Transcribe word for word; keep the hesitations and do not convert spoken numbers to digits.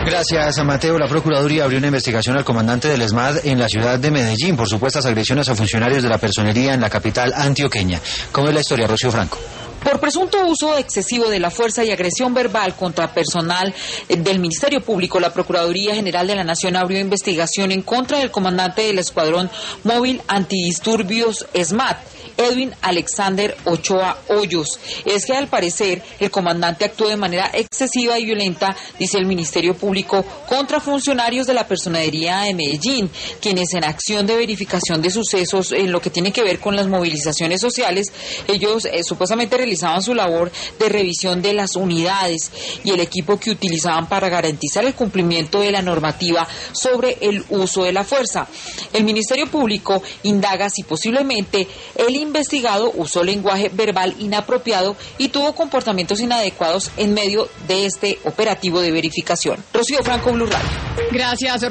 Gracias, Mateo. La Procuraduría abrió una investigación al comandante del ESMAD en la ciudad de Medellín por supuestas agresiones a funcionarios de la personería en la capital antioqueña. ¿Cómo es la historia, Rocío Franco? Por presunto uso excesivo de la fuerza y agresión verbal contra personal del Ministerio Público, la Procuraduría General de la Nación abrió investigación en contra del comandante del Escuadrón Móvil Antidisturbios ESMAD, Edwin Alexander Ochoa Hoyos. Es que al parecer el comandante actuó de manera excesiva y violenta, dice el Ministerio Público, contra funcionarios de la Personería de Medellín, quienes en acción de verificación de sucesos en lo que tiene que ver con las movilizaciones sociales, ellos eh, supuestamente realizaban su labor de revisión de las unidades y el equipo que utilizaban para garantizar el cumplimiento de la normativa sobre el uso de la fuerza. El Ministerio Público indaga si posiblemente el investigado usó lenguaje verbal inapropiado y tuvo comportamientos inadecuados en medio de este operativo de verificación. Rocío Franco, Blue Radio. Gracias.